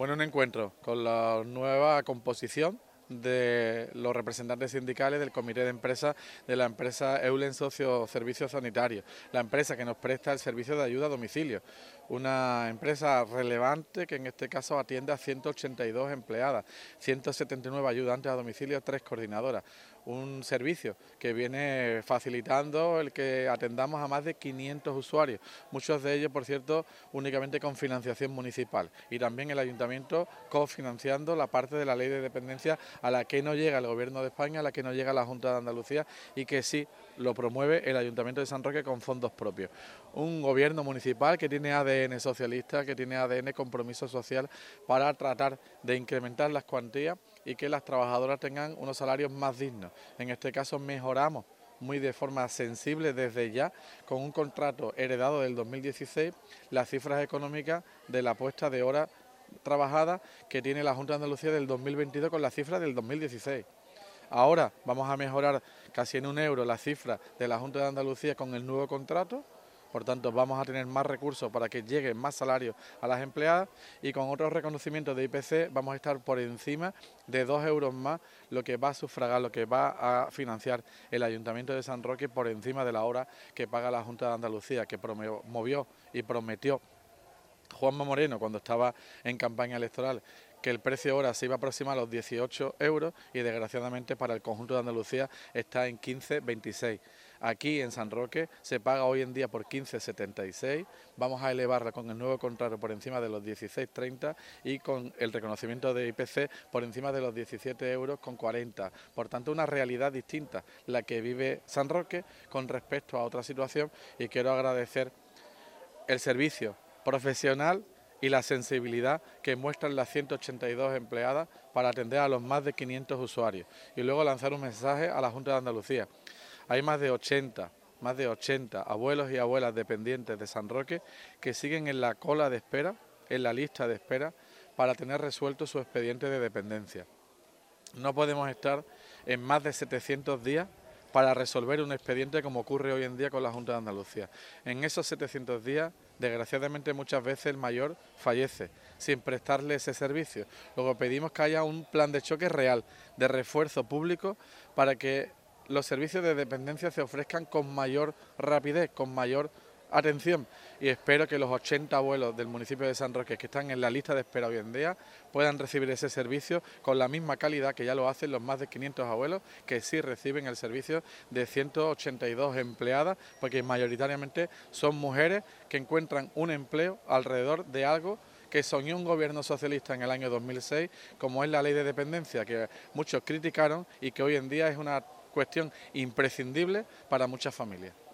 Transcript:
Bueno, un encuentro con la nueva composición de los representantes sindicales del comité de empresa de la empresa Eulen Socio Servicios Sanitarios, la empresa que nos presta el servicio de ayuda a domicilio, una empresa relevante que en este caso atiende a 182 empleadas, 179 ayudantes a domicilio, 3 coordinadoras, un servicio que viene facilitando el que atendamos a más de 500 usuarios, muchos de ellos, por cierto, únicamente con financiación municipal, y también el ayuntamiento cofinanciando la parte de la ley de dependencia a la que no llega el Gobierno de España, a la que no llega la Junta de Andalucía y que sí lo promueve el Ayuntamiento de San Roque con fondos propios. Un gobierno municipal que tiene ADN socialista, que tiene ADN compromiso social para tratar de incrementar las cuantías y que las trabajadoras tengan unos salarios más dignos. En este caso mejoramos muy de forma sensible desde ya, con un contrato heredado del 2016, las cifras económicas de la puesta de horas trabajada que tiene la Junta de Andalucía del 2022 con la cifra del 2016. Ahora vamos a mejorar casi en €1 la cifra de la Junta de Andalucía con el nuevo contrato, por tanto vamos a tener más recursos para que lleguen más salarios a las empleadas y con otros reconocimientos de IPC vamos a estar por encima de €2 más, lo que va a sufragar, lo que va a financiar el Ayuntamiento de San Roque por encima de la hora que paga la Junta de Andalucía, que promovió y prometió Juanma Moreno cuando estaba en campaña electoral, que el precio hora se iba a aproximar a los €18 y desgraciadamente para el conjunto de Andalucía está en 15,26. Aquí en San Roque se paga hoy en día por 15,76, vamos a elevarla con el nuevo contrato por encima de los 16,30 y con el reconocimiento de IPC por encima de los €17,40. Por tanto, una realidad distinta la que vive San Roque con respecto a otra situación, y quiero agradecer el servicio profesional y la sensibilidad que muestran las 182 empleadas para atender a los más de 500 usuarios. Y luego lanzar un mensaje a la Junta de Andalucía. Hay más de 80 abuelos y abuelas dependientes de San Roque que siguen en la cola de espera, en la lista de espera, para tener resuelto su expediente de dependencia. No podemos estar en más de 700 días para resolver un expediente como ocurre hoy en día con la Junta de Andalucía. En esos 700 días, desgraciadamente muchas veces el mayor fallece sin prestarle ese servicio. Luego pedimos que haya un plan de choque real, de refuerzo público, para que los servicios de dependencia se ofrezcan con mayor rapidez, con mayor atención, y espero que los 80 abuelos del municipio de San Roque que están en la lista de espera hoy en día puedan recibir ese servicio con la misma calidad que ya lo hacen los más de 500 abuelos que sí reciben el servicio de 182 empleadas, porque mayoritariamente son mujeres que encuentran un empleo alrededor de algo que soñó un gobierno socialista en el año 2006, como es la ley de dependencia, que muchos criticaron y que hoy en día es una cuestión imprescindible para muchas familias.